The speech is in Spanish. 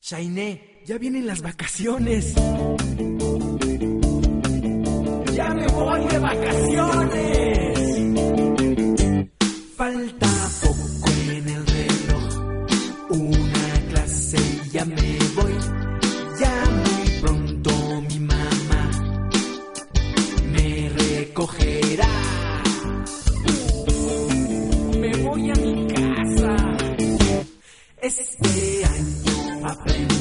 Shainé, ya vienen las vacaciones. ¡Ya me voy de vacaciones! Falta poco en el reloj, una clase y ya me voy. Ya muy pronto mi mamá me recogerá. Me voy a mi casa. Este año aprendí